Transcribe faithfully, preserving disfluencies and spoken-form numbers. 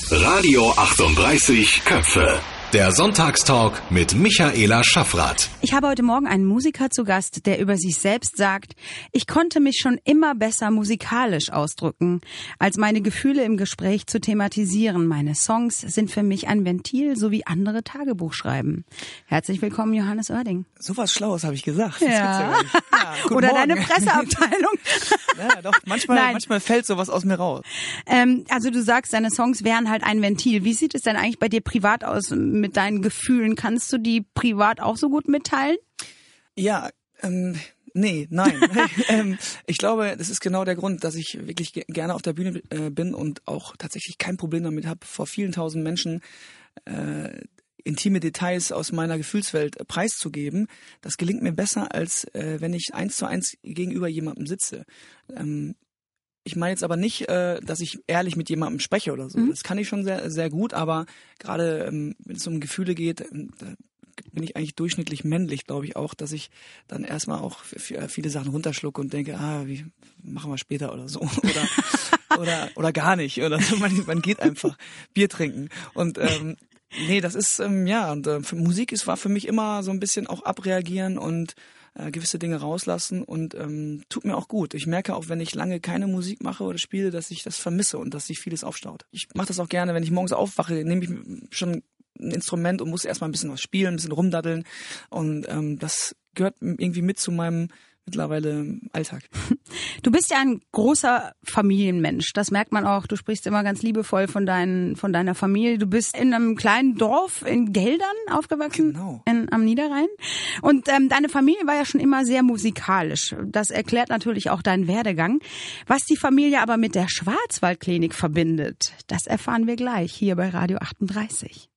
Radio achtunddreißig Köpfe. Der Sonntagstalk mit Michaela Schaffrath. Ich habe heute Morgen einen Musiker zu Gast, der über sich selbst sagt, ich konnte mich schon immer besser musikalisch ausdrücken, als meine Gefühle im Gespräch zu thematisieren. Meine Songs sind für mich ein Ventil, so wie andere Tagebuch schreiben. Herzlich willkommen, Johannes Oerding. So was Schlaues habe ich gesagt. Ja. Ja, Oder Morgen. deine Presseabteilung. Ja, doch, manchmal, manchmal fällt sowas aus mir raus. Ähm, also du sagst, deine Songs wären halt ein Ventil. Wie sieht es denn eigentlich bei dir privat aus mit deinen Gefühlen? Kannst du die privat auch so gut mitteilen? Ja, ähm, nee, nein. ähm, ich glaube, das ist genau der Grund, dass ich wirklich ge- gerne auf der Bühne äh, bin und auch tatsächlich kein Problem damit habe, vor vielen tausend Menschen äh, intime Details aus meiner Gefühlswelt äh, preiszugeben. Das gelingt mir besser, als äh, wenn ich eins zu eins gegenüber jemandem sitze. Ähm, Ich meine jetzt aber nicht, äh, dass ich ehrlich mit jemandem spreche oder so. Mhm. Das kann ich schon sehr, sehr gut, aber gerade ähm, wenn es um Gefühle geht, ähm, da bin ich eigentlich durchschnittlich männlich, glaube ich auch, dass ich dann erstmal auch für viele Sachen runterschlucke und denke, ah, wie machen wir später oder so. Oder oder oder gar nicht. Oder so. Man, man geht einfach Bier trinken. Und ähm, nee, das ist, ähm, ja, und äh, für Musik ist, war für mich immer so ein bisschen auch abreagieren und Äh, gewisse Dinge rauslassen und ähm, tut mir auch gut. Ich merke auch, wenn ich lange keine Musik mache oder spiele, dass ich das vermisse und dass sich vieles aufstaut. Ich mache das auch gerne, wenn ich morgens aufwache, nehme ich schon ein Instrument und muss erstmal ein bisschen was spielen, ein bisschen rumdaddeln und ähm, das gehört irgendwie mit zu meinem mittlerweile Alltag. Du bist ja ein großer Familienmensch. Das merkt man auch. Du sprichst immer ganz liebevoll von deinen, von deiner Familie. Du bist in einem kleinen Dorf in Geldern aufgewachsen, genau. in, am Niederrhein. Und ähm, deine Familie war ja schon immer sehr musikalisch. Das erklärt natürlich auch deinen Werdegang. Was die Familie aber mit der Schwarzwaldklinik verbindet, das erfahren wir gleich hier bei Radio achtunddreißig.